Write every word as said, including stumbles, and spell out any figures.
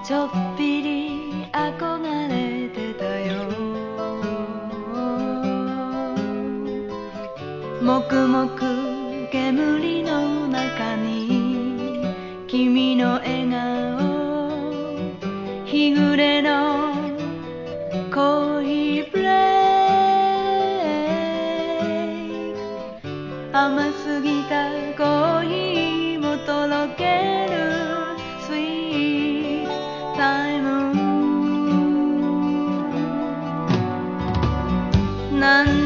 ちょっぴり憧れてたよ。黙々煙の中に君の笑顔、日暮れのコーヒーブレイク、甘すぎたコーヒーもとろけるスイートタイム。なん